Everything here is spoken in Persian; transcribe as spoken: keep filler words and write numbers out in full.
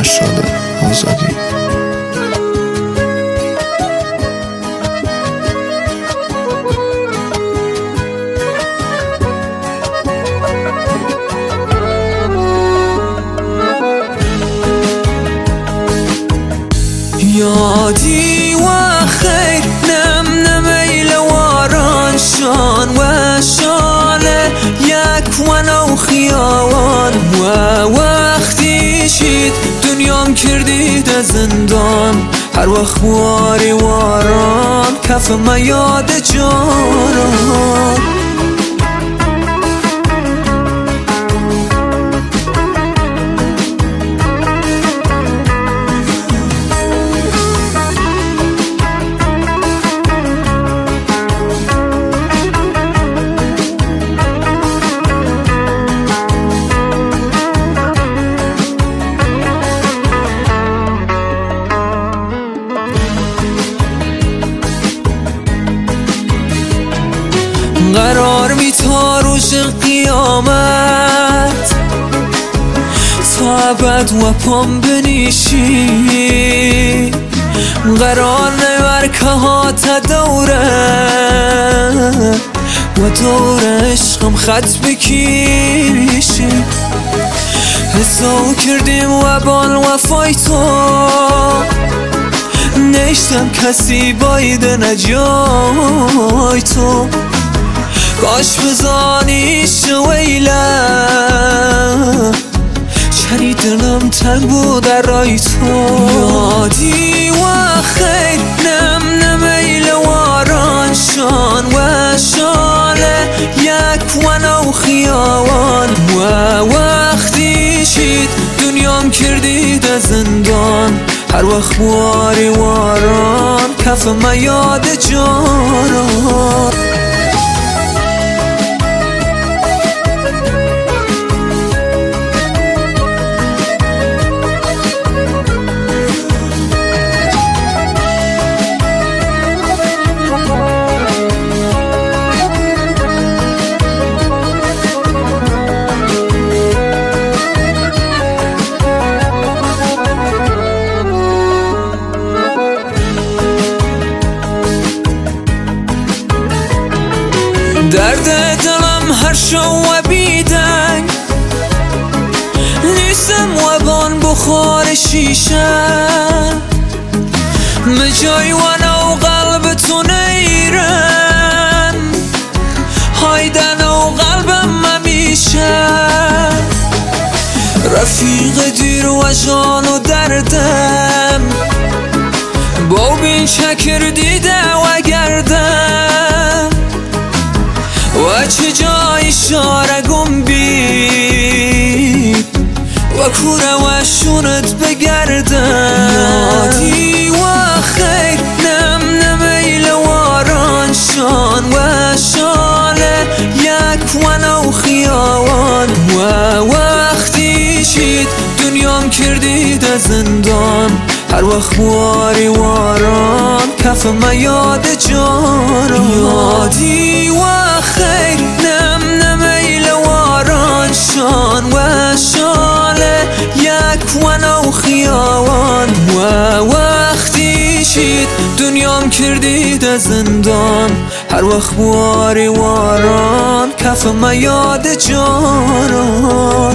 مشعل آزادی. یادی و خیر نم نمیل واران شان و شاله یک و نو خیاوان و وقتی شید دنیام کردید زندان هر وقت واری واران کف ما یاد جانان. قرار می تا روز قیامت تا ابد و پام بنیشی قرار نور که ها تا دوره و دور عشقم خط بکیشی حساب کردیم و بال وفای تو نشتم کسی باید نجای تو کاش بزانی شویله چری دلم تنگ بود در رای تو. یادی و خیر نم نمیل واران شان و شاله یک و نو خیاوان و وقتی شید دنیام کردید زندان هر وقت واری واران کف ما یاد جانان. درد دلم هر شو و بیدنگ نیستم و بان بخار شیشه مجای و نو قلب تو نیرم هایدن و قلبم ممیشه رفیق دیر و جان و دردم با بین چکر دیده و گردم و چه جای اشاره گم بید و کوره و شونت بگردم. یادی و خیر نم نمیل واران شان و شاله یک و نو خیاوان و وقتی شید دنیام کردید زندان هر وقت واری واران کف ما یاد جانان. یادی و خیر نم نمیل واران شان و شاله یک و نو خیاوان و وقتی شید دنیام کردید زندان هر وقت واری واران کف ما یاد جانان.